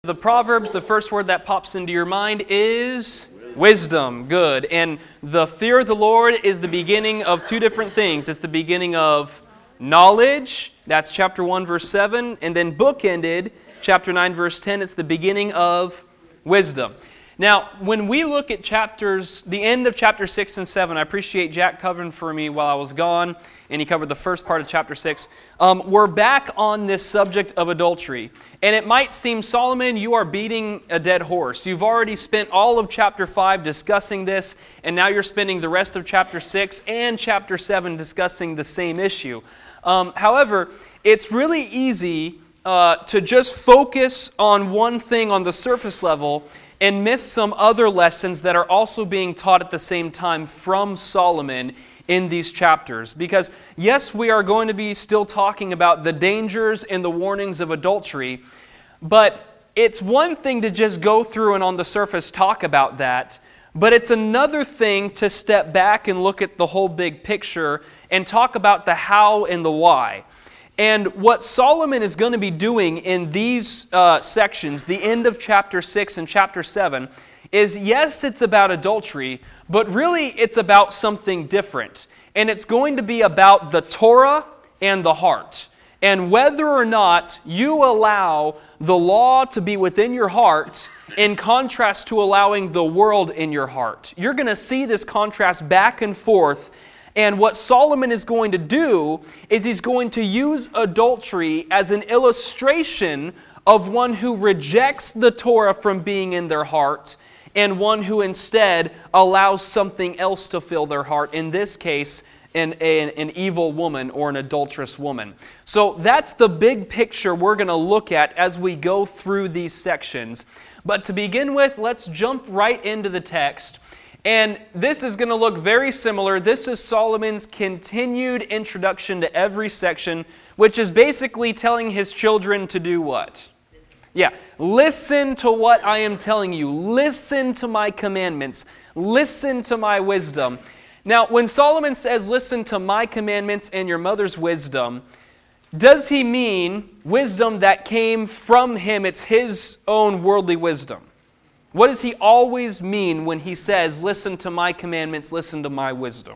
The Proverbs, the first word that pops into your mind is wisdom. Good. And the fear of the Lord is the beginning of two different things. It's the beginning of knowledge. That's chapter 1, verse 7. And then bookended, chapter 9, verse 10. It's the beginning of wisdom. Now, when we look at the end of chapter 6 and 7, I appreciate Jack covering for me while I was gone, and he covered the first part of chapter 6. We're back on this subject of adultery. And it might seem, Solomon, you are beating a dead horse. You've already spent all of chapter 5 discussing this, and now you're spending the rest of chapter 6 and chapter 7 discussing the same issue. However, it's really easy to just focus on one thing on the surface level and miss some other lessons that are also being taught at the same time from Solomon in these chapters. Because yes, we are going to be still talking about the dangers and the warnings of adultery, but it's one thing to just go through and on the surface talk about that, but it's another thing to step back and look at the whole big picture and talk about the how and the why. And what Solomon is going to be doing in these sections, the end of chapter 6 and chapter 7, is yes, it's about adultery, but really it's about something different. And it's going to be about the Torah and the heart. And whether or not you allow the law to be within your heart in contrast to allowing the world in your heart. You're going to see this contrast back and forth. And what Solomon is going to do is he's going to use adultery as an illustration of one who rejects the Torah from being in their heart and one who instead allows something else to fill their heart, in this case, an evil woman or an adulterous woman. So that's the big picture we're going to look at as we go through these sections. But to begin with, let's jump right into the text. And this is going to look very similar. This is Solomon's continued introduction to every section, which is basically telling his children to do what? Yeah, listen to what I am telling you. Listen to my commandments. Listen to my wisdom. Now, when Solomon says, listen to my commandments and your mother's wisdom, does he mean wisdom that came from him? It's his own worldly wisdom. What does he always mean when he says, listen to my commandments, listen to my wisdom?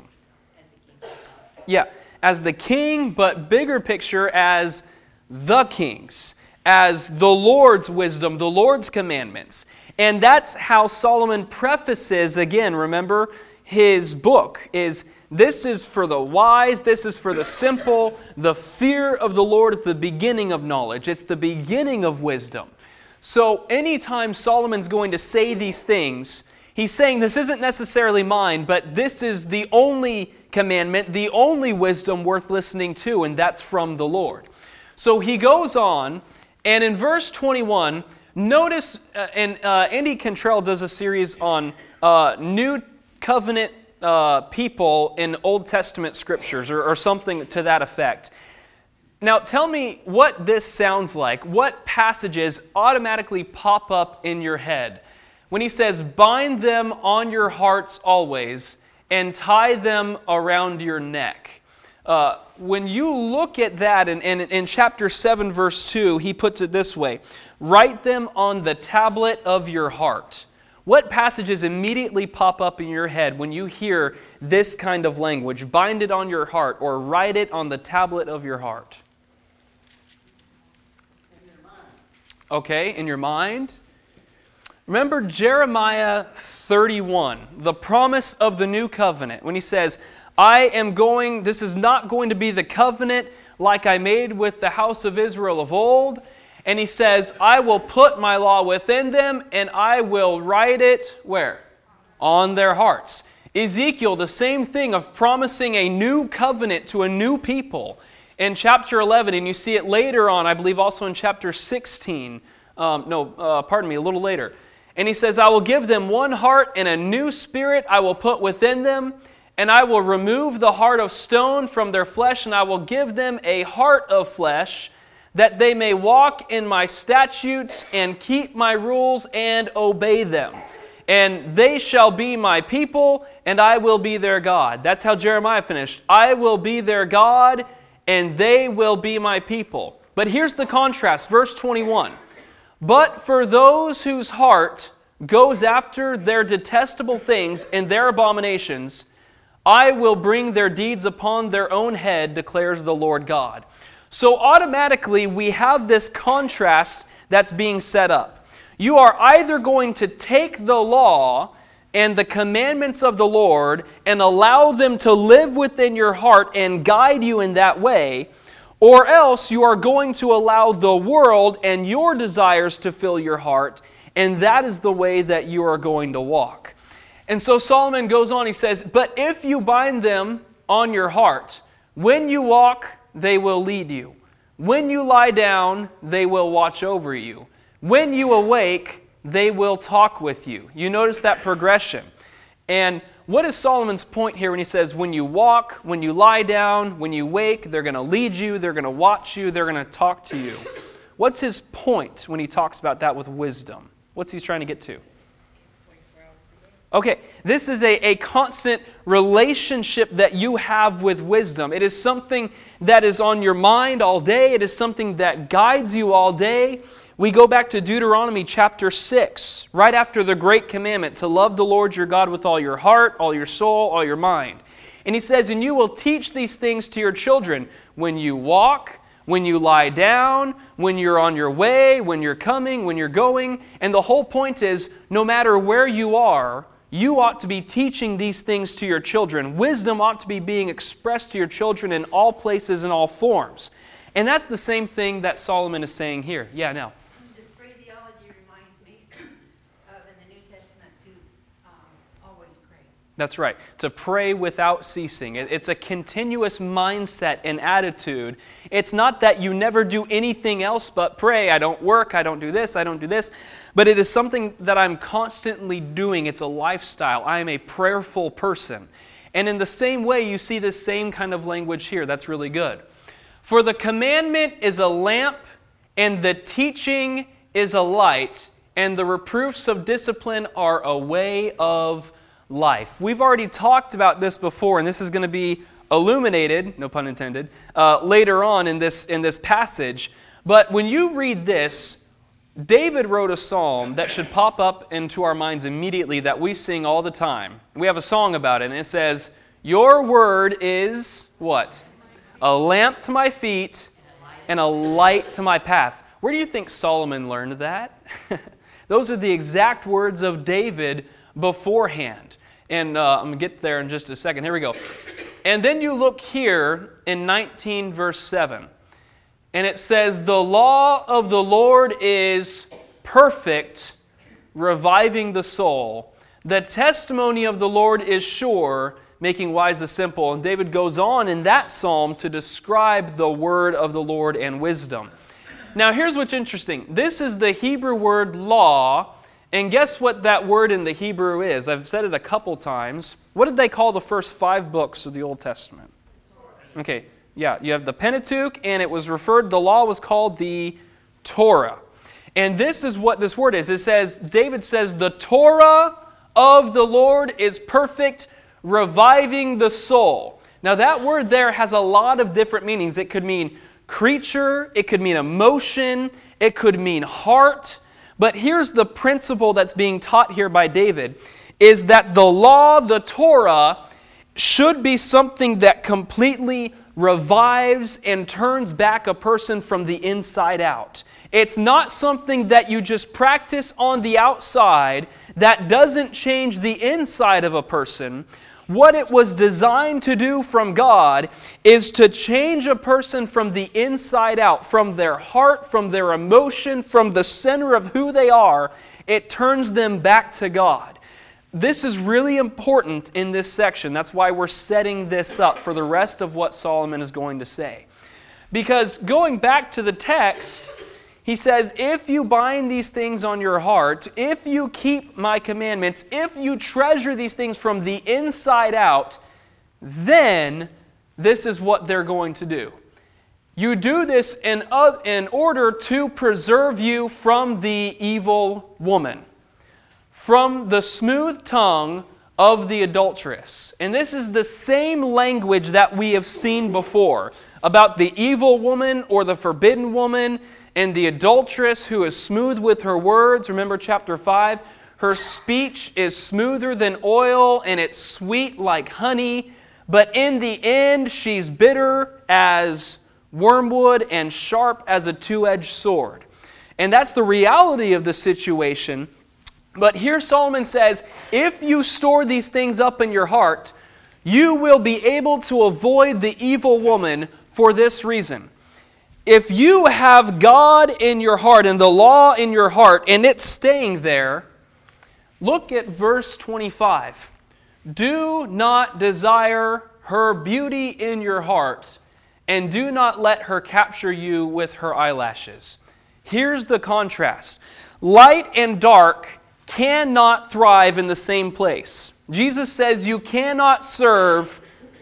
Yeah, as the king, but bigger picture as the kings, as the Lord's wisdom, the Lord's commandments. And that's how Solomon prefaces, again, remember, his book is, this is for the wise, this is for the simple. The fear of the Lord is the beginning of knowledge. It's the beginning of wisdom. So anytime Solomon's going to say these things, he's saying this isn't necessarily mine, but this is the only commandment, the only wisdom worth listening to, and that's from the Lord. So he goes on, and in verse 21, notice, Andy Cantrell does a series on New Covenant people in Old Testament scriptures, or something to that effect. Now tell me what this sounds like. What passages automatically pop up in your head when he says, bind them on your hearts always and tie them around your neck? When you look at that, and in chapter 7, verse 2, he puts it this way, write them on the tablet of your heart. What passages immediately pop up in your head when you hear this kind of language, bind it on your heart or write it on the tablet of your heart? Okay, in your mind. Remember Jeremiah 31, the promise of the new covenant, when he says, this is not going to be the covenant like I made with the house of Israel of old. And he says, I will put my law within them and I will write it, where? On their hearts. Ezekiel, the same thing of promising a new covenant to a new people. In chapter 11, and you see it later on, I believe also in chapter 16. A little later. And he says, I will give them one heart and a new spirit I will put within them, and I will remove the heart of stone from their flesh, and I will give them a heart of flesh, that they may walk in my statutes and keep my rules and obey them. And they shall be my people, and I will be their God. That's how Jeremiah finished. I will be their God, and they will be my people. But here's the contrast, verse 21. But for those whose heart goes after their detestable things and their abominations, I will bring their deeds upon their own head, declares the Lord God. So automatically we have this contrast that's being set up. You are either going to take the law and the commandments of the Lord and allow them to live within your heart and guide you in that way, or else you are going to allow the world and your desires to fill your heart, and that is the way that you are going to walk. And so Solomon goes on, he says, but if you bind them on your heart, when you walk, they will lead you. When you lie down, they will watch over you. When you awake, they will talk with you. You notice that progression. And what is Solomon's point here when he says, when you walk, when you lie down, when you wake, they're going to lead you, they're going to watch you, they're going to talk to you? What's his point when he talks about that with wisdom? What's he trying to get to? Okay, this is a constant relationship that you have with wisdom. It is something that is on your mind all day. It is something that guides you all day. We go back to Deuteronomy chapter 6, right after the great commandment to love the Lord your God with all your heart, all your soul, all your mind. And he says, and you will teach these things to your children when you walk, when you lie down, when you're on your way, when you're coming, when you're going. And the whole point is, no matter where you are, you ought to be teaching these things to your children. Wisdom ought to be being expressed to your children in all places and all forms. And that's the same thing that Solomon is saying here. Yeah, now. The phraseology reminds me of in the New Testament to always pray. That's right. To pray without ceasing. It's a continuous mindset and attitude. It's not that you never do anything else but pray. I don't work, I don't do this, I don't do this. But it is something that I'm constantly doing. It's a lifestyle. I am a prayerful person. And in the same way, you see this same kind of language here. That's really good. For the commandment is a lamp, and the teaching is a light, and the reproofs of discipline are a way of life. We've already talked about this before, and this is going to be illuminated, no pun intended, later on in this passage. But when you read this, David wrote a psalm that should pop up into our minds immediately that we sing all the time. We have a song about it, and it says, your word is what? A lamp to my feet and a light to my paths. Where do you think Solomon learned that? Those are the exact words of David beforehand. And I'm going to get there in just a second. Here we go. And then you look here in 19 verse 7. And it says, the law of the Lord is perfect, reviving the soul. The testimony of the Lord is sure, making wise the simple. And David goes on in that psalm to describe the word of the Lord and wisdom. Now here's what's interesting. This is the Hebrew word law. And guess what that word in the Hebrew is? I've said it a couple times. What did they call the first 5 books of the Old Testament? Okay. Yeah, you have the Pentateuch, and it was referred, the law was called the Torah. And this is what this word is. It says, David says, the Torah of the Lord is perfect, reviving the soul. Now that word there has a lot of different meanings. It could mean creature, it could mean emotion, it could mean heart. But here's the principle that's being taught here by David, is that the law, the Torah, should be something that completely revives and turns back a person from the inside out. It's not something that you just practice on the outside that doesn't change the inside of a person. What it was designed to do from God is to change a person from the inside out, from their heart, from their emotion, from the center of who they are. It turns them back to God. This is really important in this section. That's why we're setting this up for the rest of what Solomon is going to say. Because going back to the text, he says, if you bind these things on your heart, if you keep my commandments, if you treasure these things from the inside out, then this is what they're going to do. You do this in order to preserve you from the evil woman, from the smooth tongue of the adulteress. And this is the same language that we have seen before about the evil woman or the forbidden woman And the adulteress who is smooth with her words, remember chapter 5, her speech is smoother than oil and it's sweet like honey, but in the end she's bitter as wormwood and sharp as a two-edged sword. And that's the reality of the situation. But here Solomon says, if you store these things up in your heart, you will be able to avoid the evil woman for this reason. If you have God in your heart and the law in your heart and it's staying there, look at verse 25. Do not desire her beauty in your heart, and do not let her capture you with her eyelashes. Here's the contrast. Light and dark cannot thrive in the same place. Jesus says you cannot serve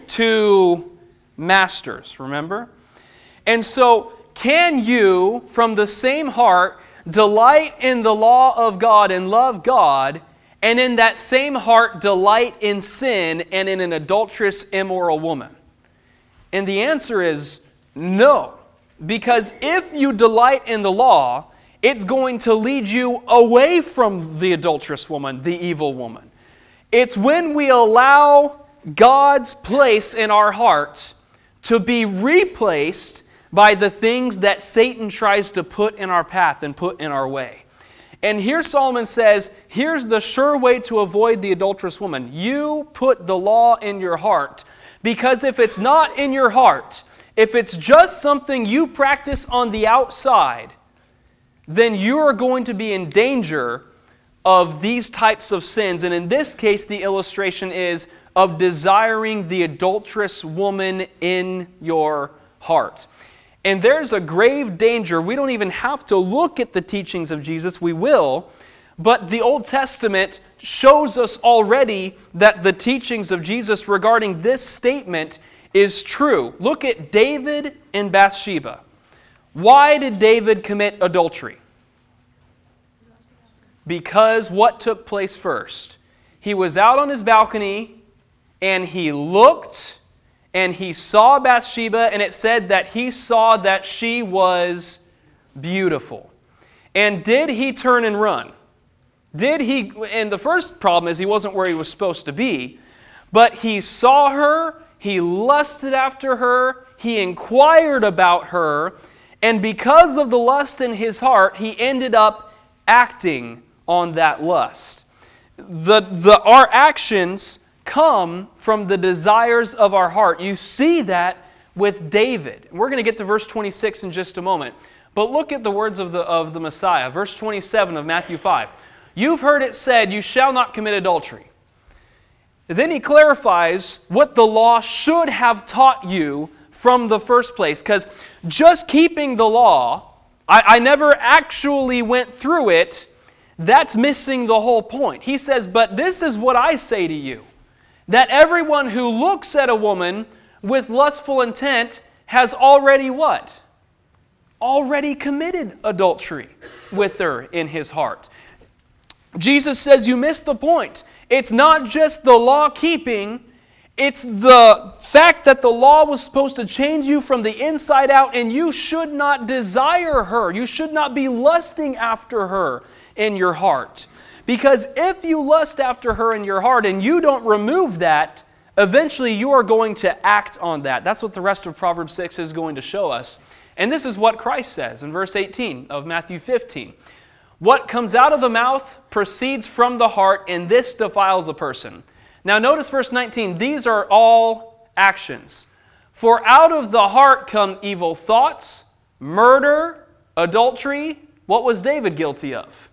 two masters, remember? And so, can you, from the same heart, delight in the law of God and love God, and in that same heart delight in sin and in an adulterous, immoral woman? And the answer is no. Because if you delight in the law, it's going to lead you away from the adulterous woman, the evil woman. It's when we allow God's place in our heart to be replaced by the things that Satan tries to put in our path and put in our way. And here Solomon says, here's the sure way to avoid the adulterous woman. You put the law in your heart, because if it's not in your heart, if it's just something you practice on the outside, then you are going to be in danger of these types of sins. And in this case, the illustration is of desiring the adulterous woman in your heart. And there's a grave danger. We don't even have to look at the teachings of Jesus. We will. But the Old Testament shows us already that the teachings of Jesus regarding this statement is true. Look at David and Bathsheba. Why did David commit adultery? Because what took place first? He was out on his balcony and he looked and he saw Bathsheba, and it said that he saw that she was beautiful. And did he turn and run? Did he? And the first problem is he wasn't where he was supposed to be, but he saw her, he lusted after her, he inquired about her, and because of the lust in his heart, he ended up acting on that lust. Our actions come from the desires of our heart. You see that with David. We're going to get to verse 26 in just a moment. But look at the words of the Messiah. Verse 27 of Matthew 5. You've heard it said, you shall not commit adultery. Then he clarifies what the law should have taught you from the first place. Because just keeping the law, I never actually went through it, that's missing the whole point. He says, but this is what I say to you, that everyone who looks at a woman with lustful intent has already what? Already committed adultery with her in his heart. Jesus says you missed the point. It's not just the law keeping, it's the fact that the law was supposed to change you from the inside out, and you should not desire her. You should not be lusting after her in your heart. Because if you lust after her in your heart and you don't remove that, eventually you are going to act on that. That's what the rest of Proverbs 6 is going to show us. And this is what Christ says in verse 18 of Matthew 15. What comes out of the mouth proceeds from the heart, and this defiles a person. Now notice verse 19. These are all actions. For out of the heart come evil thoughts, murder, adultery. What was David guilty of?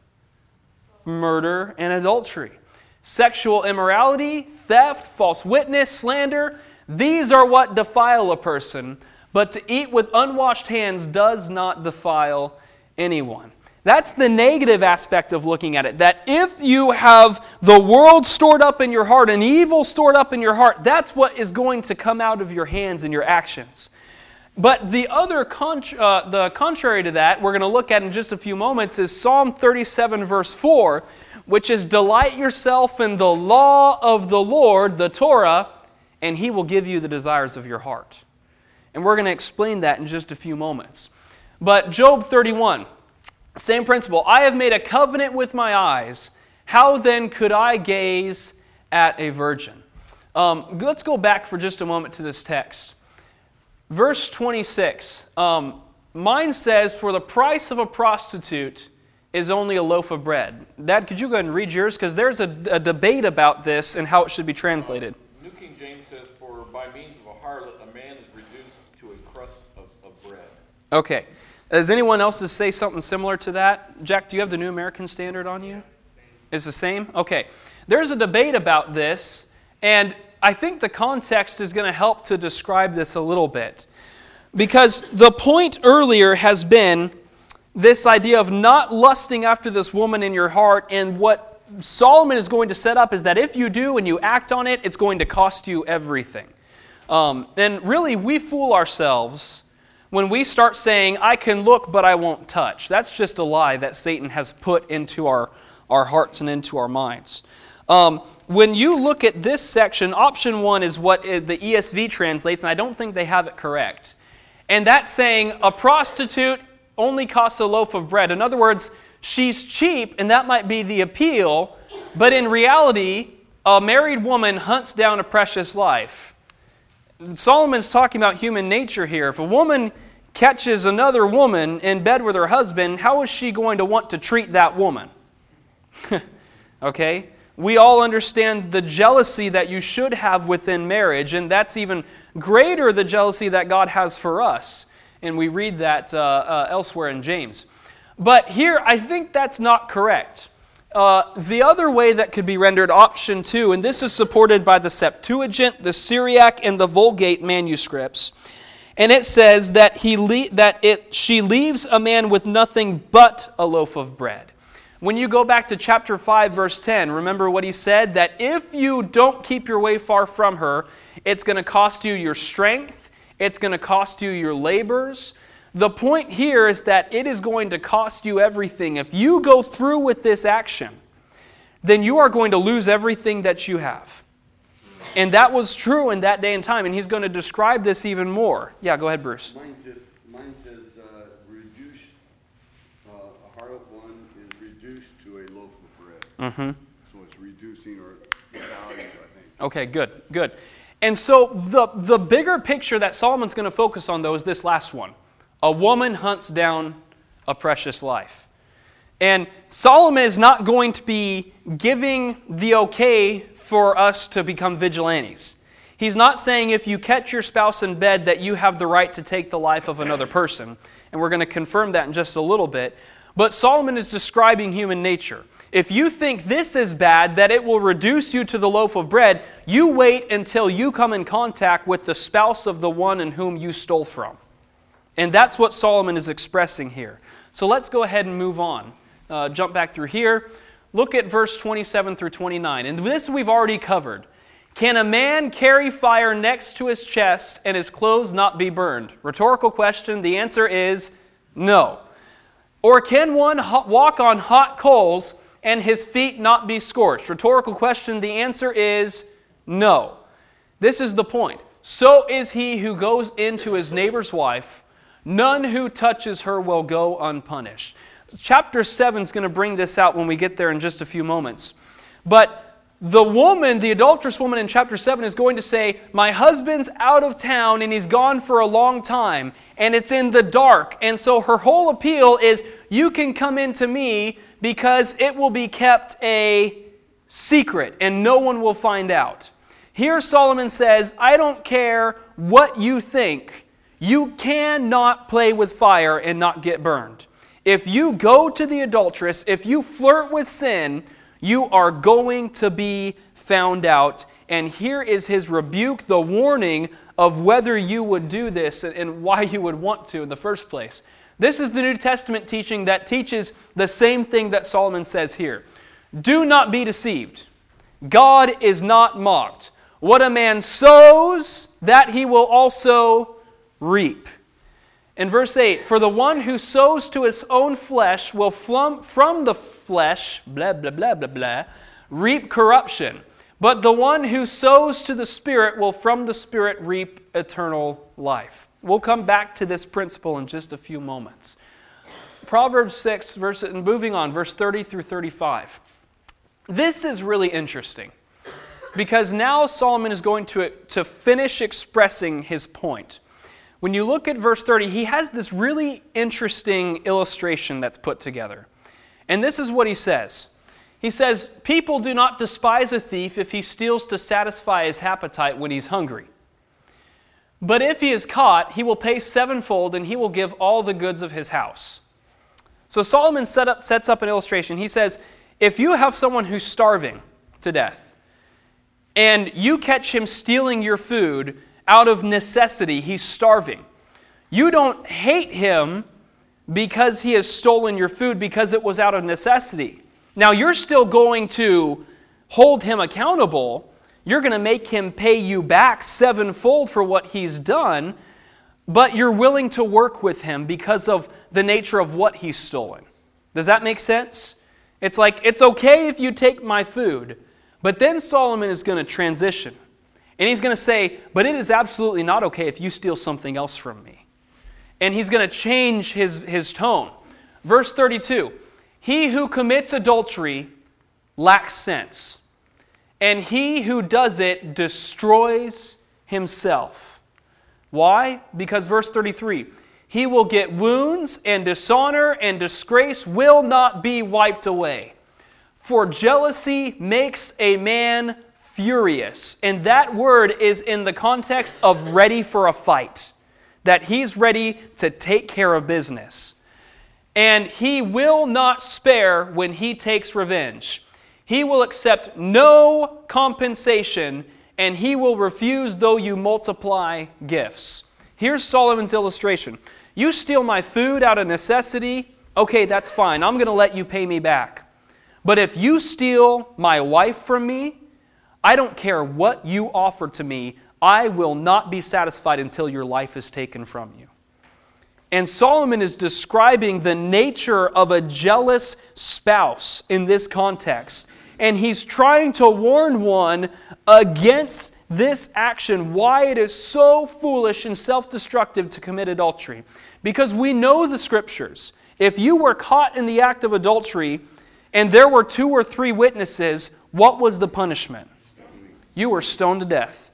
Murder and adultery. Sexual immorality, theft, false witness, slander. These are what defile a person. But to eat with unwashed hands does not defile anyone. That's the negative aspect of looking at it. That if you have the world stored up in your heart and evil stored up in your heart, that's what is going to come out of your hands and your actions. But the other the contrary to that, we're going to look at in just a few moments, is Psalm 37 verse 4, which is, delight yourself in the law of the Lord, the Torah, and He will give you the desires of your heart. And we're going to explain that in just a few moments. But Job 31, same principle. I have made a covenant with my eyes. How then could I gaze at a virgin? Let's go back for just a moment to this text. Verse 26, mine says, for the price of a prostitute is only a loaf of bread. Dad, could you go ahead and read yours? Because there's a debate about this and how it should be translated. New King James says, for by means of a harlot, a man is reduced to a crust of bread. Okay. Does anyone else say something similar to that? Jack, do you have the New American Standard on you? It's the same? Okay. There's a debate about this, and I think the context is going to help to describe this a little bit. Because the point earlier has been this idea of not lusting after this woman in your heart, and what Solomon is going to set up is that if you do and you act on it, it's going to cost you everything. And really, we fool ourselves when we start saying, I can look, but I won't touch. That's just a lie that Satan has put into our hearts and into our minds. When you look at this section, option 1 is what the ESV translates, and I don't think they have it correct. And that's saying a prostitute only costs a loaf of bread. In other words, she's cheap, and that might be the appeal, but in reality, a married woman hunts down a precious life. Solomon's talking about human nature here. If a woman catches another woman in bed with her husband, how is she going to want to treat that woman? Okay? We all understand the jealousy that you should have within marriage, and that's even greater the jealousy that God has for us. And we read that elsewhere in James. But here, I think that's not correct. The other way that could be rendered option 2, and this is supported by the Septuagint, the Syriac, and the Vulgate manuscripts, and it says that she leaves a man with nothing but a loaf of bread. When you go back to chapter 5, verse 10, remember what he said? That if you don't keep your way far from her, it's going to cost you your strength, it's going to cost you your labors. The point here is that it is going to cost you everything. If you go through with this action, then you are going to lose everything that you have. And that was true in that day and time, and he's going to describe this even more. Yeah, go ahead, Bruce. Mine says reduced, a harlot one is reduced to a loaf of bread. Mm-hmm. So it's reducing or value, I think. Okay, good. And so the bigger picture that Solomon's going to focus on, though, is this last one. A woman hunts down a precious life. And Solomon is not going to be giving the okay for us to become vigilantes. He's not saying if you catch your spouse in bed that you have the right to take the life of another person. And we're going to confirm that in just a little bit. But Solomon is describing human nature. If you think this is bad, that it will reduce you to the loaf of bread, you wait until you come in contact with the spouse of the one in whom you stole from. And that's what Solomon is expressing here. So let's go ahead and move on. Jump back through here. Look at verse 27 through 29. And this we've already covered. Can a man carry fire next to his chest and his clothes not be burned? Rhetorical question. The answer is no. Or can one walk on hot coals and his feet not be scorched? Rhetorical question. The answer is no. This is the point. So is he who goes into his neighbor's wife. None who touches her will go unpunished. Chapter 7 is going to bring this out when we get there in just a few moments. But the woman, the adulterous woman in chapter 7 is going to say, my husband's out of town and he's gone for a long time and it's in the dark. And so her whole appeal is, you can come into me because it will be kept a secret and no one will find out. Here Solomon says, I don't care what you think. You cannot play with fire and not get burned. If you go to the adulteress, if you flirt with sin, you are going to be found out. And here is his rebuke, the warning of whether you would do this and why you would want to in the first place. This is the New Testament teaching that teaches the same thing that Solomon says here. Do not be deceived. God is not mocked. What a man sows, that he will also reap. In verse 8, for the one who sows to his own flesh will from the flesh, blah, blah, blah, blah, blah, reap corruption. But the one who sows to the Spirit will from the Spirit reap eternal life. We'll come back to this principle in just a few moments. Proverbs 6, moving on, verse 30 through 35. This is really interesting because now Solomon is going to finish expressing his point. When you look at verse 30, he has this really interesting illustration that's put together. And this is what he says. He says, people do not despise a thief if he steals to satisfy his appetite when he's hungry. But if he is caught, he will pay sevenfold and he will give all the goods of his house. So Solomon sets up an illustration. He says, if you have someone who's starving to death and you catch him stealing your food out of necessity, he's starving. You don't hate him because he has stolen your food because it was out of necessity. Now you're still going to hold him accountable. You're going to make him pay you back sevenfold for what he's done, but you're willing to work with him because of the nature of what he's stolen. Does that make sense? It's like, it's okay if you take my food, but then Solomon is going to transition. And he's going to say, but it is absolutely not okay if you steal something else from me. And he's going to change his tone. Verse 32, he who commits adultery lacks sense, and he who does it destroys himself. Why? Because verse 33, he will get wounds, and dishonor and disgrace will not be wiped away. For jealousy makes a man furious. And that word is in the context of ready for a fight. That he's ready to take care of business. And he will not spare when he takes revenge. He will accept no compensation, and he will refuse though you multiply gifts. Here's Solomon's illustration. You steal my food out of necessity, okay, that's fine. I'm going to let you pay me back. But if you steal my wife from me, I don't care what you offer to me, I will not be satisfied until your life is taken from you. And Solomon is describing the nature of a jealous spouse in this context. And he's trying to warn one against this action, why it is so foolish and self-destructive to commit adultery. Because we know the Scriptures. If you were caught in the act of adultery and there were 2 or 3 witnesses, what was the punishment? You were stoned to death.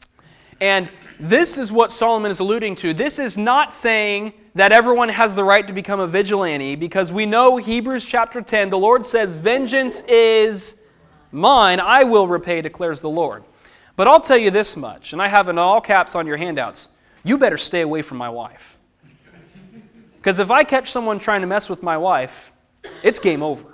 And this is what Solomon is alluding to. This is not saying that everyone has the right to become a vigilante, because we know Hebrews chapter 10, the Lord says, vengeance is mine, I will repay, declares the Lord. But I'll tell you this much, and I have it in all caps on your handouts, you better stay away from my wife. Because if I catch someone trying to mess with my wife, it's game over.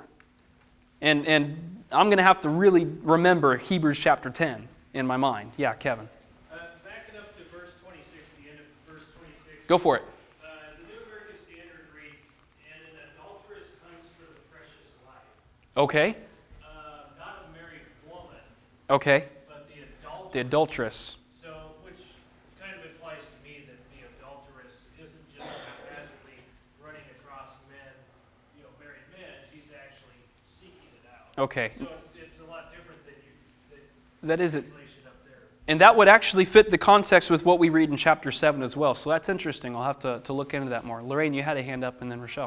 And I'm going to have to really remember Hebrews chapter 10 in my mind. Yeah, Kevin. Backing up to verse 26, the end of verse 26. Go for it. The New American Standard reads, and an adulteress hunts for the precious life. Okay. Not a married woman, Okay. but the The adulteress. So, which kind of implies to me that the adulteress isn't just haphazardly running across men, married men. She's actually seeking it out. Okay. So it's a lot different than That isn't. translation up there. And that would actually fit the context with what we read in chapter 7 as well. So that's interesting. I'll have to look into that more. Lorraine, you had a hand up, and then Rochelle.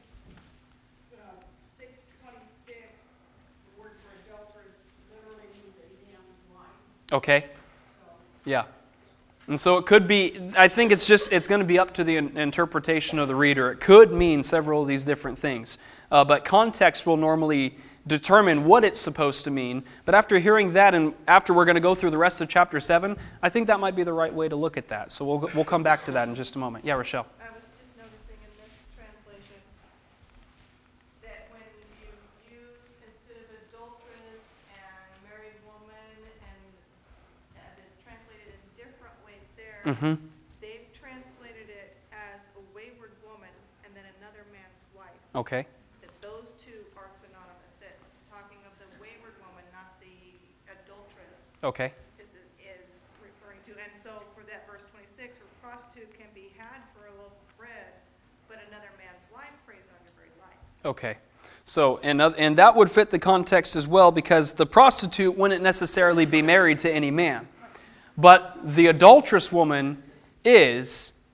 6:26, the word for adulteress literally means a man's wife. Okay. Yeah. And so it could be, I think it's going to be up to the interpretation of the reader. It could mean several of these different things. But context will normally determine what it's supposed to mean. But after hearing that, and after we're going to go through the rest of chapter 7, I think that might be the right way to look at that. So we'll come back to that in just a moment. Yeah, Rochelle. I was just noticing in this translation that when you use, instead of adulteress and married woman, and as it's translated in different ways there, they've translated it as a wayward woman and then another man's wife. Okay. That those two are synonymous, that talking of the wayward woman, not the adulteress, Okay. is referring to. And so for that verse 26, a prostitute can be had for a loaf of bread, but another man's wife preys on your very life. Okay. So, and that would fit the context as well, because the prostitute wouldn't necessarily be married to any man. But the adulterous woman is,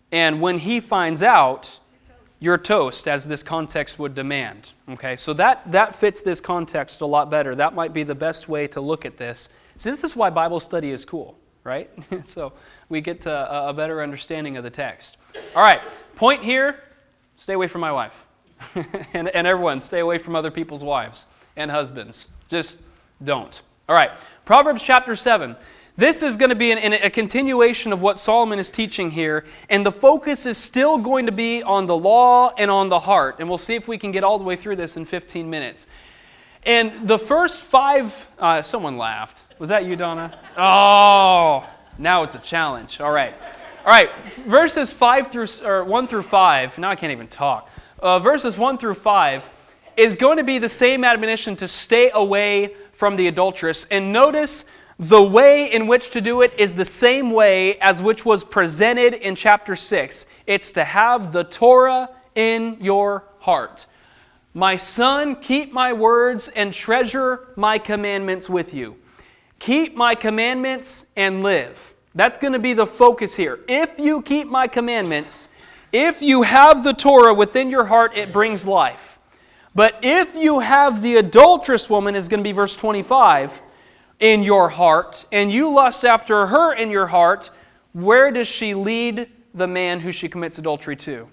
And when he finds out, you're toast, as this context would demand. Okay, so that fits this context a lot better. That might be the best way to look at this. So this is why Bible study is cool, right? So we get to a better understanding of the text. All right, point here, stay away from my wife. and everyone, stay away from other people's wives and husbands. Just don't. All right, Proverbs chapter 7. This is going to be a continuation of what Solomon is teaching here, and the focus is still going to be on the law and on the heart. And we'll see if we can get all the way through this in 15 minutes. And the first 5, someone laughed. Was that you, Donna? Oh, now it's a challenge. All right. Verses 1 through 5. Now I can't even talk. Verses 1 through 5 is going to be the same admonition to stay away from the adulteress. And notice the way in which to do it is the same way as which was presented in chapter 6. It's to have the Torah in your heart. My son, keep my words and treasure my commandments with you. Keep my commandments and live. That's going to be the focus here. If you keep my commandments, if you have the Torah within your heart, it brings life. But if you have the adulterous woman, is going to be verse 25, in your heart, and you lust after her in your heart, where does she lead the man who she commits adultery to?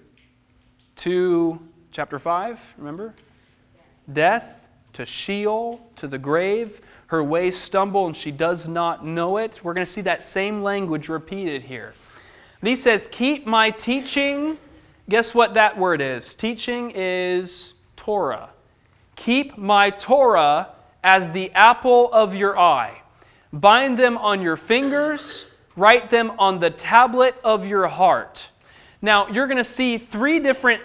To chapter 5, remember? Death, to Sheol, to the grave. Her ways stumble and she does not know it. We're going to see that same language repeated here. And he says, keep my teaching. Guess what that word is? Teaching is Torah. Keep my Torah as the apple of your eye. Bind them on your fingers, write them on the tablet of your heart. Now, you're going to see 3 different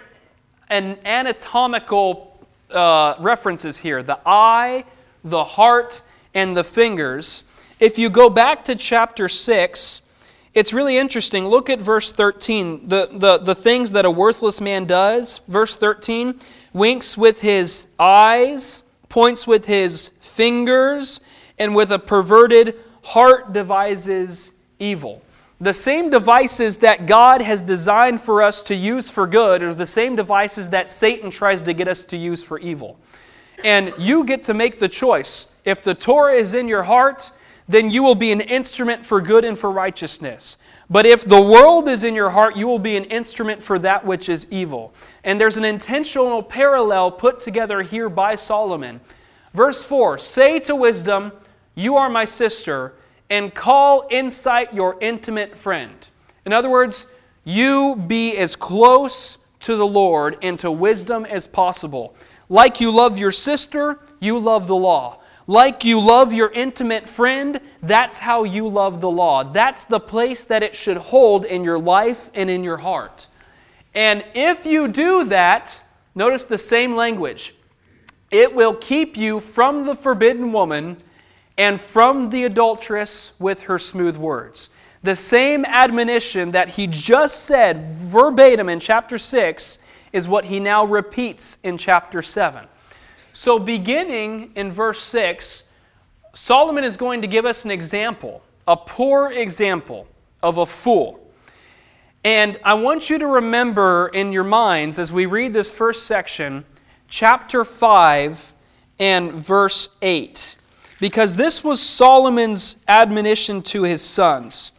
anatomical references here. The eye, the heart, and the fingers. If you go back to chapter 6, it's really interesting. Look at verse 13. The things that a worthless man does. Verse 13, winks with his eyes, points with his fingers, and with a perverted heart devises evil. The same devices that God has designed for us to use for good are the same devices that Satan tries to get us to use for evil. And you get to make the choice. If the Torah is in your heart, then you will be an instrument for good and for righteousness. But if the world is in your heart, you will be an instrument for that which is evil. And there's an intentional parallel put together here by Solomon. Verse 4, say to wisdom, you are my sister, and call insight your intimate friend. In other words, you be as close to the Lord and to wisdom as possible. Like you love your sister, you love the law. Like you love your intimate friend, that's how you love the law. That's the place that it should hold in your life and in your heart. And if you do that, notice the same language. It will keep you from the forbidden woman and from the adulteress with her smooth words. The same admonition that he just said verbatim in chapter 6 is what he now repeats in chapter 7. So beginning in verse 6, Solomon is going to give us an example, a poor example of a fool. And I want you to remember in your minds as we read this first section, chapter 5 and verse 8. Because this was Solomon's admonition to his sons.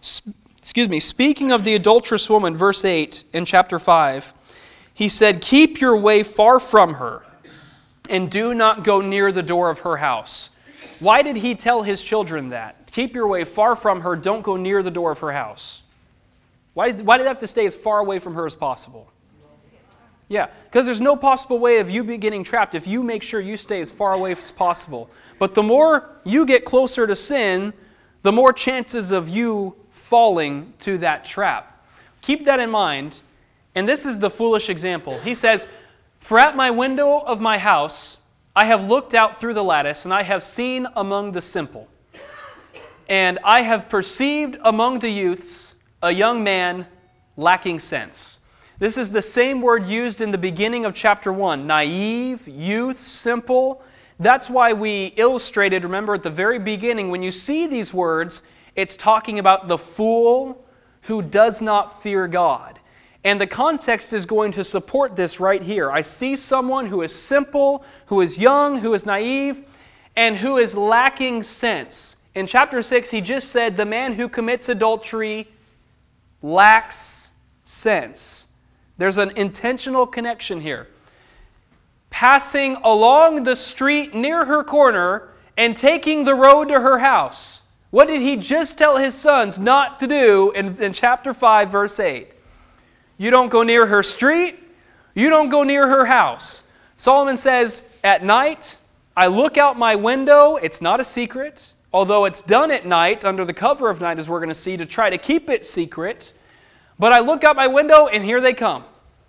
Speaking of the adulterous woman, verse 8 in chapter 5, he said, keep your way far from her, and do not go near the door of her house. Why did he tell his children that? Keep your way far from her, don't go near the door of her house. Why did they have to stay as far away from her as possible? Yeah, because there's no possible way of you getting trapped if you make sure you stay as far away as possible. But the more you get closer to sin, the more chances of you falling to that trap. Keep that in mind. And this is the foolish example. He says, for at my window of my house, I have looked out through the lattice, and I have seen among the simple. And I have perceived among the youths a young man lacking sense. This is the same word used in the beginning of chapter 1. Naive, youth, simple. That's why we illustrated, remember at the very beginning, when you see these words, it's talking about the fool who does not fear God. And the context is going to support this right here. I see someone who is simple, who is young, who is naive, and who is lacking sense. In chapter 6, he just said, the man who commits adultery lacks sense. There's an intentional connection here. Passing along the street near her corner and taking the road to her house. What did he just tell his sons not to do in chapter 5, verse 8? You don't go near her street. You don't go near her house. Solomon says, at night, I look out my window. It's not a secret, although it's done at night, under the cover of night, as we're going to see, to try to keep it secret. But I look out my window, and here they come.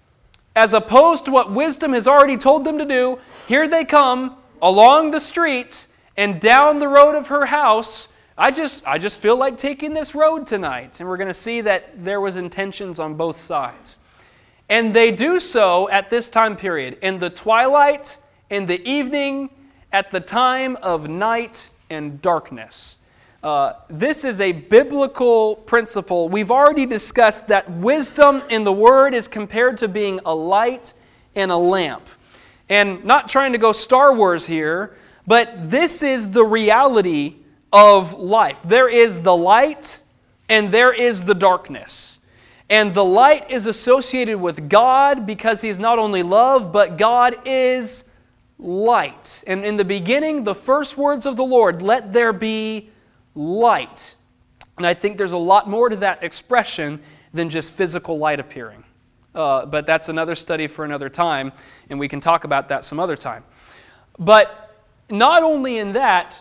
As opposed to what wisdom has already told them to do, here they come along the street and down the road of her house. I just feel like taking this road tonight. And we're going to see that there was intentions on both sides. And they do so at this time period, in the twilight, in the evening, at the time of night and darkness. This is a biblical principle. We've already discussed that wisdom in the Word is compared to being a light and a lamp. And not trying to go Star Wars here, but this is the reality of life. There is the light and there is the darkness. And the light is associated with God because He is not only love, but God is light. And in the beginning, the first words of the Lord, let there be light. And I think there's a lot more to that expression than just physical light appearing. But that's another study for another time, and we can talk about that some other time. But not only in that,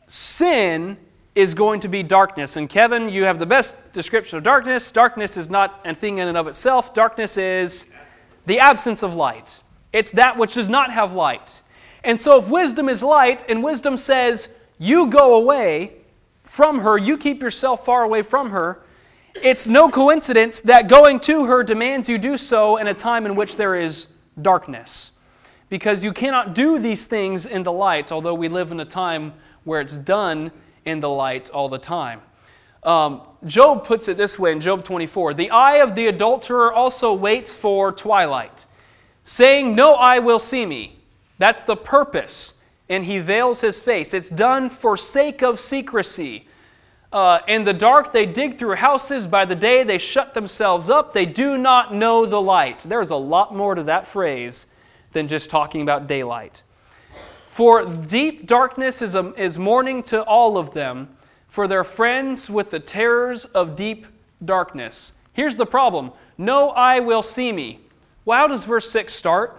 sin is going to be darkness. And Kevin, you have the best description of darkness. Darkness is not a thing in and of itself. Darkness is the absence of light. It's that which does not have light. And so if wisdom is light, and wisdom says, you go away from her, you keep yourself far away from her, it's no coincidence that going to her demands you do so in a time in which there is darkness. Because you cannot do these things in the light, although we live in a time where it's done in the light all the time. Job puts it this way in Job 24, the eye of the adulterer also waits for twilight, saying, no eye will see me. That's the purpose. And he veils his face. It's done for sake of secrecy. In the dark, they dig through houses. By the day, they shut themselves up. They do not know the light. There's a lot more to that phrase than just talking about daylight. For deep darkness is morning to all of them, for they're friends with the terrors of deep darkness. Here's the problem. No eye will see me. Well, how does verse 6 start?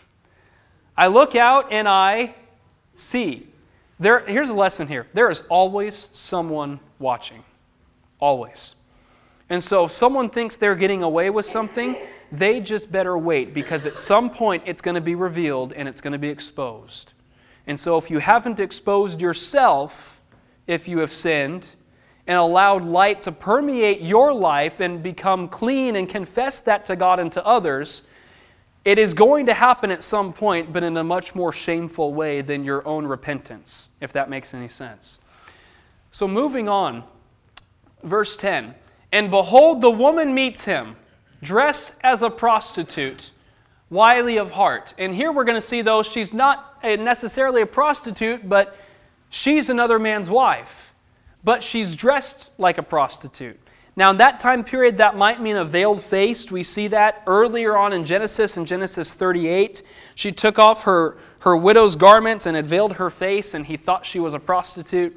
I look out and I see. Here's a lesson here. There is always someone watching. Always. And so if someone thinks they're getting away with something, they just better wait, because at some point it's going to be revealed and it's going to be exposed. And so if you haven't exposed yourself, if you have sinned, and allowed light to permeate your life and become clean and confess that to God and to others, it is going to happen at some point, but in a much more shameful way than your own repentance, if that makes any sense. So moving on, verse 10, and behold, the woman meets him, dressed as a prostitute, wily of heart. And here we're going to see, though, she's not necessarily a prostitute, but she's another man's wife. But she's dressed like a prostitute. Now, in that time period, that might mean a veiled face. We see that earlier on in Genesis 38. She took off her widow's garments and had veiled her face, and he thought she was a prostitute.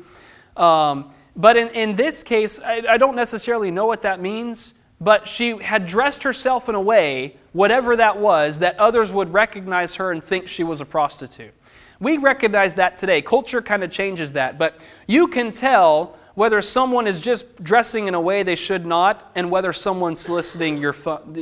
But in this case, I don't necessarily know what that means, but she had dressed herself in a way, whatever that was, that others would recognize her and think she was a prostitute. We recognize that today. Culture kind of changes that, but you can tell whether someone is just dressing in a way they should not, and whether someone's soliciting your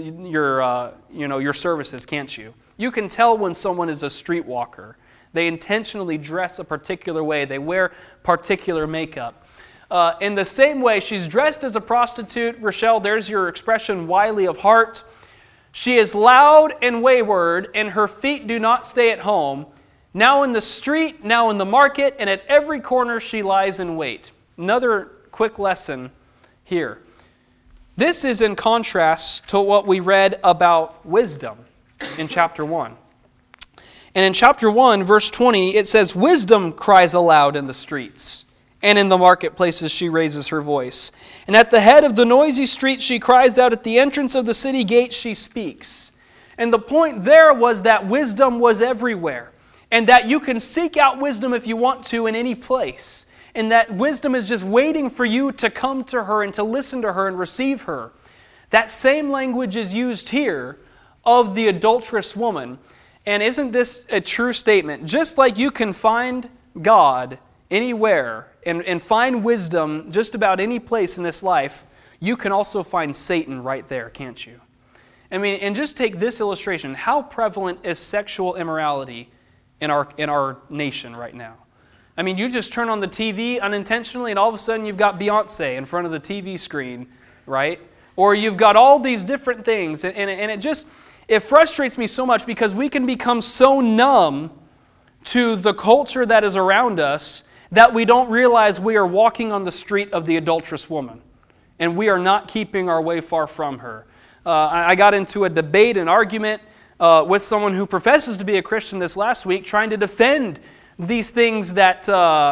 services, can't you? You can tell when someone is a streetwalker. They intentionally dress a particular way. They wear particular makeup. In the same way, she's dressed as a prostitute. Rochelle, there's your expression, wily of heart. She is loud and wayward, and her feet do not stay at home. Now in the street, now in the market, and at every corner she lies in wait. Another quick lesson here. This is in contrast to what we read about wisdom in chapter 1. And in chapter 1, verse 20, it says, "Wisdom cries aloud in the streets, and in the marketplaces she raises her voice. And at the head of the noisy street she cries out, at the entrance of the city gate she speaks." And the point there was that wisdom was everywhere, and that you can seek out wisdom if you want to in any place, and that wisdom is just waiting for you to come to her and to listen to her and receive her. That same language is used here of the adulterous woman. And isn't this a true statement? Just like you can find God anywhere and find wisdom just about any place in this life, you can also find Satan right there, can't you? I mean, and just take this illustration. How prevalent is sexual immorality in our nation right now? I mean, you just turn on the TV unintentionally and all of a sudden you've got Beyonce in front of the TV screen, right? Or you've got all these different things. And it frustrates me so much because we can become so numb to the culture that is around us that we don't realize we are walking on the street of the adulterous woman. And we are not keeping our way far from her. I got into a debate, an argument with someone who professes to be a Christian this last week, trying to defend these things that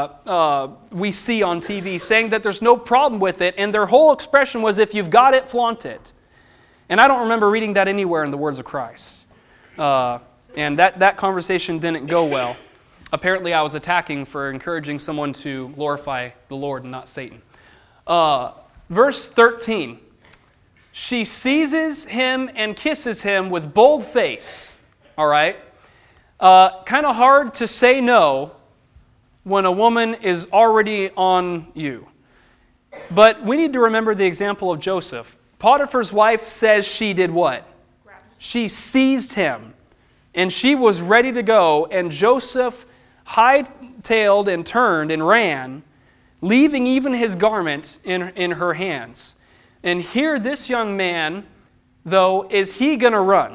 we see on TV, saying that there's no problem with it. And their whole expression was, if you've got it, flaunt it. And I don't remember reading that anywhere in the words of Christ. And that conversation didn't go well. Apparently I was attacking for encouraging someone to glorify the Lord and not Satan. Verse 13. She seizes him and kisses him with bold face. All right? Kind of hard to say no when a woman is already on you. But we need to remember the example of Joseph. Potiphar's wife says she did what? She seized him. And she was ready to go. And Joseph hightailed and turned and ran, leaving even his garment in her hands. And here this young man, though, is he going to run?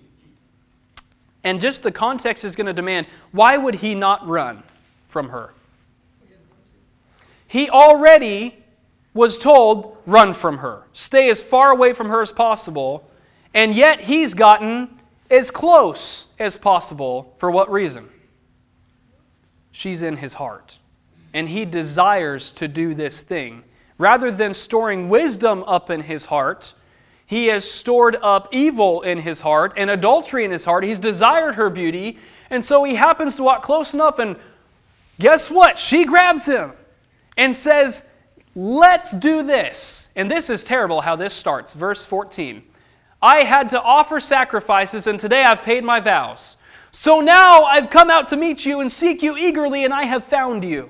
And just the context is going to demand, why would he not run from her? He already was told, run from her. Stay as far away from her as possible. And yet he's gotten as close as possible. For what reason? She's in his heart. And he desires to do this thing. Rather than storing wisdom up in his heart, he has stored up evil in his heart and adultery in his heart. He's desired her beauty. And so he happens to walk close enough, and guess what? She grabs him and says, let's do this. And this is terrible how this starts. Verse 14. I had to offer sacrifices, and today I've paid my vows. So now I've come out to meet you and seek you eagerly, and I have found you.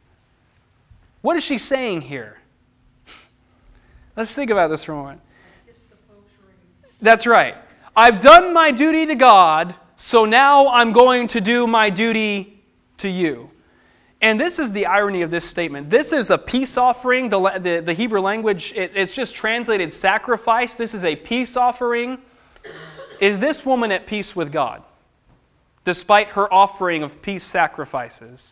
What is she saying here? Let's think about this for a moment. That's right. I've done my duty to God, so now I'm going to do my duty to you. And this is the irony of this statement. This is a peace offering. The Hebrew language, it's just translated sacrifice. This is a peace offering. Is this woman at peace with God, despite her offering of peace sacrifices?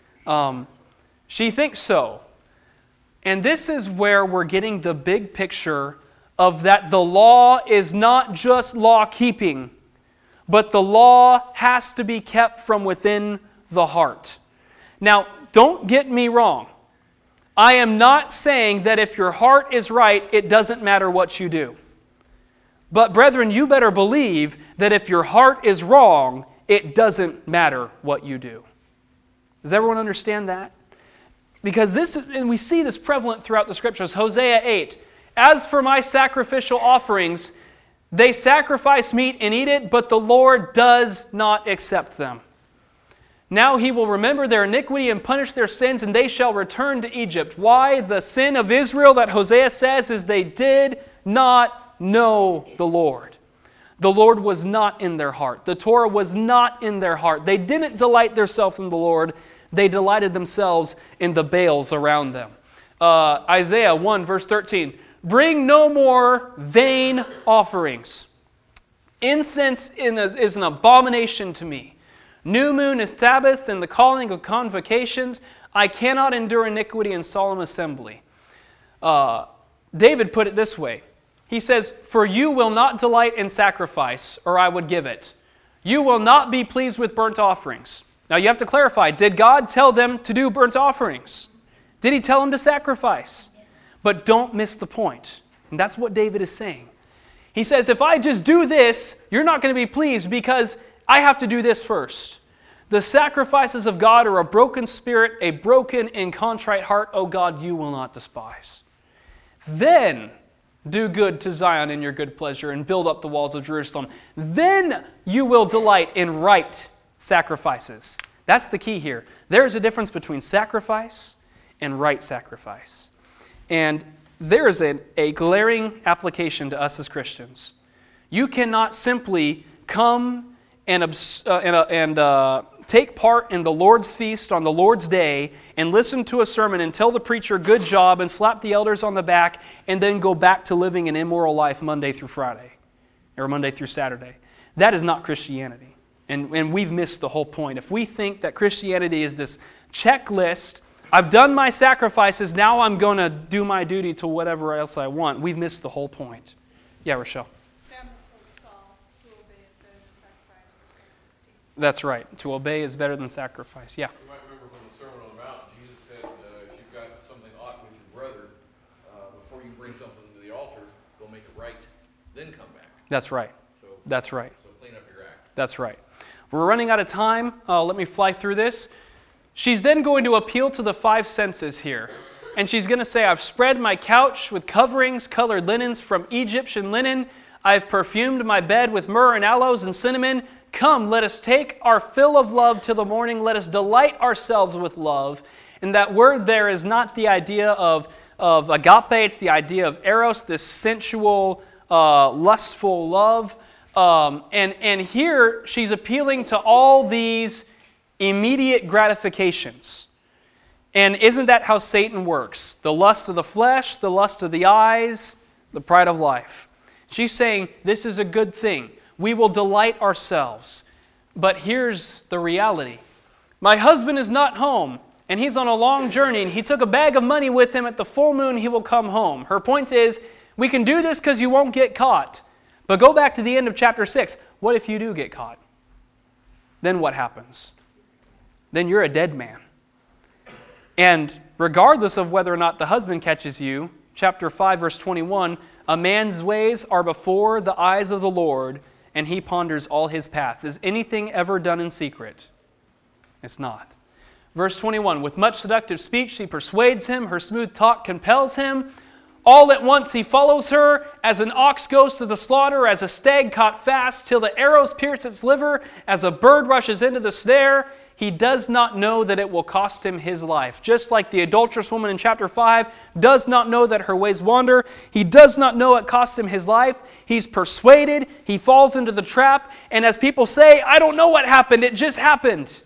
She thinks so. And this is where we're getting the big picture of that the law is not just law-keeping, but the law has to be kept from within the heart. Now, don't get me wrong. I am not saying that if your heart is right, it doesn't matter what you do. But brethren, you better believe that if your heart is wrong, it doesn't matter what you do. Does everyone understand that? Because and we see this prevalent throughout the Scriptures. Hosea 8, as for my sacrificial offerings, they sacrifice meat and eat it, but the Lord does not accept them. Now he will remember their iniquity and punish their sins, and they shall return to Egypt. Why? The sin of Israel that Hosea says is they did not know the Lord. The Lord was not in their heart. The Torah was not in their heart. They didn't delight themselves in the Lord. They delighted themselves in the Baals around them. Isaiah 1 verse 13. Bring no more vain offerings. Incense is an abomination to me. New moon is Sabbaths and the calling of convocations. I cannot endure iniquity in solemn assembly. David put it this way. He says, "For you will not delight in sacrifice, or I would give it. You will not be pleased with burnt offerings." Now you have to clarify, did God tell them to do burnt offerings? Did He tell them to sacrifice? But don't miss the point. And that's what David is saying. He says, if I just do this, you're not going to be pleased because I have to do this first. The sacrifices of God are a broken spirit, a broken and contrite heart, O God, you will not despise. Then do good to Zion in your good pleasure and build up the walls of Jerusalem. Then you will delight in right sacrifices. That's the key here. There is a difference between sacrifice and right sacrifice. And there is a glaring application to us as Christians. You cannot simply come and take part in the Lord's feast on the Lord's day and listen to a sermon and tell the preacher good job and slap the elders on the back and then go back to living an immoral life Monday through Friday or Monday through Saturday. That is not Christianity. And we've missed the whole point. If we think that Christianity is this checklist, I've done my sacrifices, now I'm going to do my duty to whatever else I want, we've missed the whole point. Yeah, Rochelle. Samuel told Saul to obey is better than sacrifice, verse 16. That's right. To obey is better than sacrifice. Yeah. You might remember from the Sermon on the Mount, Jesus said, if you've got something ought with your brother, before you bring something to the altar, go make it right, then come back. That's right. That's right. So clean up your act. That's right. We're running out of time. Let me fly through this. She's then going to appeal to the five senses here. And she's going to say, I've spread my couch with coverings, colored linens from Egyptian linen. I've perfumed my bed with myrrh and aloes and cinnamon. Come, let us take our fill of love till the morning. Let us delight ourselves with love. And that word there is not the idea of agape. It's the idea of eros, this sensual, lustful love. And here she's appealing to all these immediate gratifications. And isn't that how Satan works? The lust of the flesh, the lust of the eyes, the pride of life. She's saying this is a good thing. We will delight ourselves. But here's the reality. My husband is not home, and he's on a long journey, and he took a bag of money with him. At the full moon, he will come home. Her point is, we can do this because you won't get caught. But go back to the end of chapter 6. What if you do get caught? Then what happens? Then you're a dead man. And regardless of whether or not the husband catches you, chapter 5, verse 21, a man's ways are before the eyes of the Lord, and he ponders all his paths. Is anything ever done in secret? It's not. Verse 21, with much seductive speech she persuades him, her smooth talk compels him. All at once he follows her, as an ox goes to the slaughter, as a stag caught fast, till the arrows pierce its liver, as a bird rushes into the snare. He does not know that it will cost him his life. Just like the adulterous woman in chapter 5 does not know that her ways wander. He does not know it costs him his life. He's persuaded. He falls into the trap. And as people say, I don't know what happened. It just happened.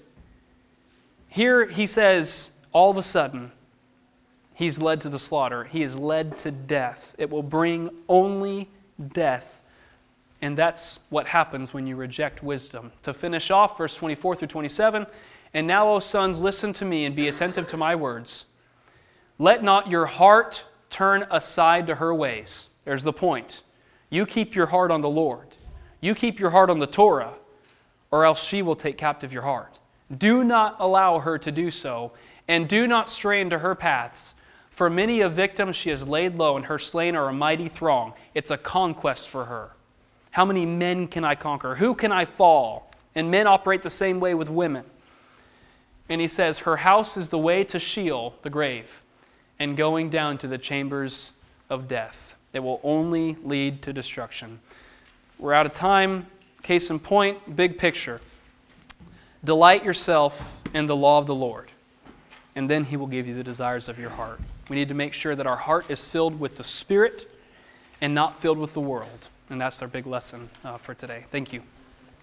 Here he says, all of a sudden, he's led to the slaughter. He is led to death. It will bring only death. And that's what happens when you reject wisdom. To finish off, verse 24 through 27, and now, O sons, listen to me and be attentive to my words. Let not your heart turn aside to her ways. There's the point. You keep your heart on the Lord. You keep your heart on the Torah, or else she will take captive your heart. Do not allow her to do so, and do not stray into her paths. For many a victim she has laid low, and her slain are a mighty throng. It's a conquest for her. How many men can I conquer? Who can I fall? And men operate the same way with women. And he says, her house is the way to Sheol, the grave, and going down to the chambers of death. It will only lead to destruction. We're out of time. Case in point, big picture. Delight yourself in the law of the Lord, and then He will give you the desires of your heart. We need to make sure that our heart is filled with the Spirit and not filled with the world. And that's our big lesson for today. Thank you.